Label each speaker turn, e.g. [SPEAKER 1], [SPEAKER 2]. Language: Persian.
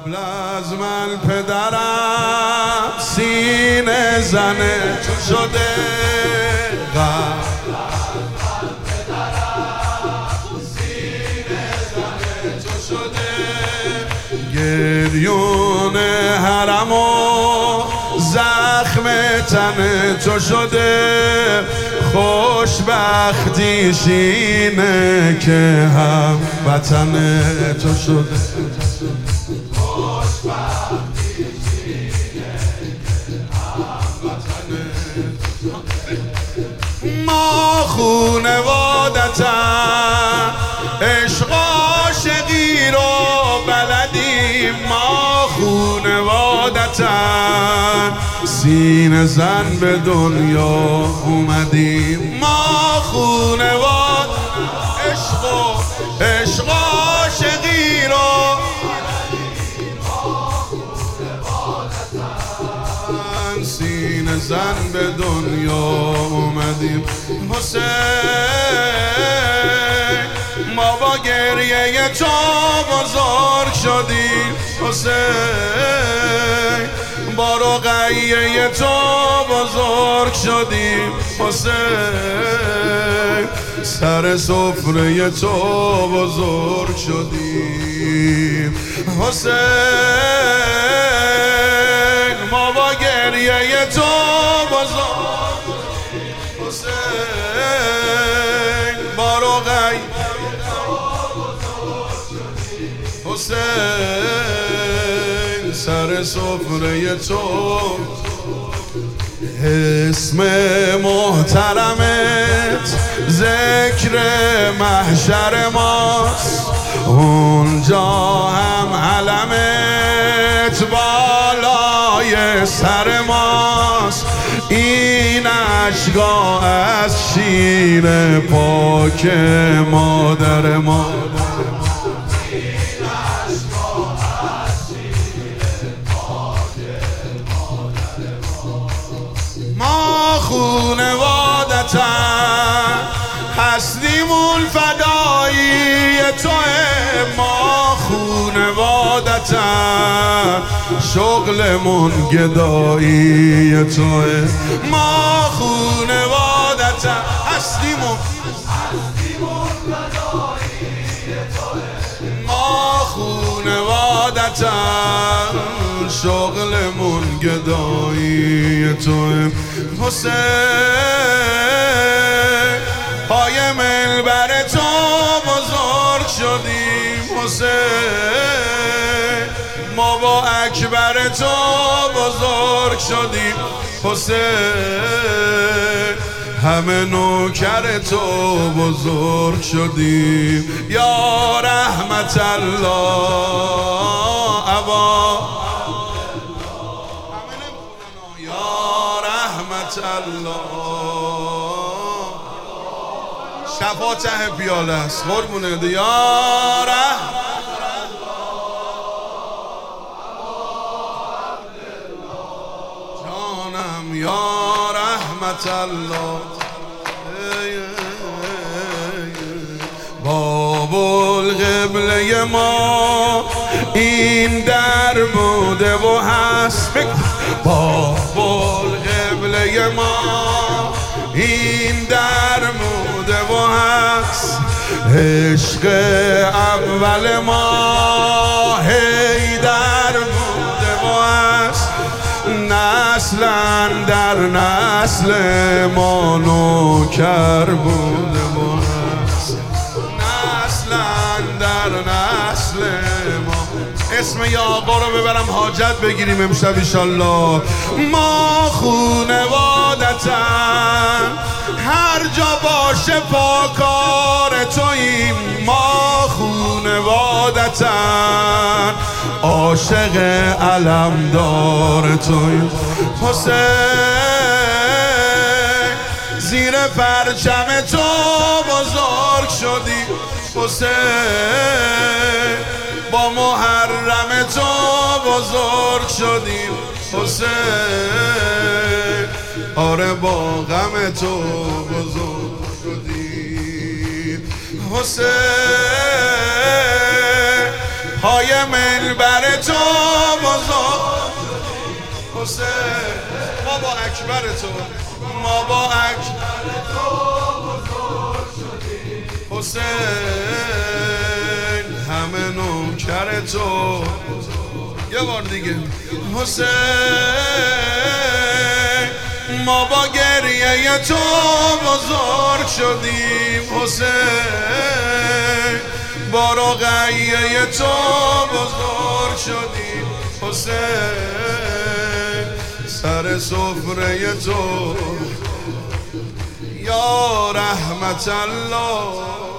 [SPEAKER 1] قبل از من پدرم سینه زنه شده، قبل از من پدرم سینه زنه شده، گریون حرم و زخم تن تو شده، خوشبختیش اینه که هم وطن تو شده، خوشبختیش اینه که هم وطن ما خونوادتم، عشق عاشقی رو بلدیم، ما خونوادتم، سینه زن به دنیا اومدیم، ما خونواد عشق عاشقی رو سینه زن به دنیا اومدیم. حسین ما با گریه تو بزرگ شدیم، حسین با رقیه تو بزرگ شدیم، حسین سر سفره تو بزرگ شدیم، حسین ما با گریه تو بزرگ شدیم، حسین با رقیه تو بزرگ شدیم، حسین سر سفره تو. اسم محترمت ذکر محشر ماست، اونجا هم علمت بالای سر ماست، این اشکا از شیر پاک مادر ما، ما خونوادتم هستیمون فدایی توه، ما خونوادتم شغلمون گدایی توه، ما خونوادتم هستیمون فدایی توه، ما خونوادتم شغلمون گدایی توه، حسین پای منبر تو بزرگ شدیم، حسین ما با اکبر تو بزرگ شدیم، حسین همه نوکر تو بزرگ شدیم، یا رحمت الله ابا، شفا ته پیاله است قربونه ده، یا رحمت جانم، یا رحمت الله. باب القبله ما این در بوده و هست، باب القبله ما این در بوده و هست، عشق اول ما هی در بوده و هست، نسلا در نسل ما نوکر بوده و هست، نسلا در نسل ما. اسم یا آقا رو ببرم حاجت بگیریم امشب انشالله. ما خونوادتم هر جا باشه پاکار توییم، ما خونوادتم عاشق علمدار توییم، حسین زیر پرچم تو بزرگ شدیم، حسین با محرم تو بزرگ شدیم، حسین آره با غم تو بزرگ شدیم، حسین پای منبر تو بزرگ حسین ما با اکبر تو ما با اکبر تو بزرگ شدیم حسین همه نوکر تو یه بار دیگه حسین ما با گریه تو بزرگ شدیم حسین با رقیه تو بزرگ شدیم حسین سر سفره تو یا رحمت الله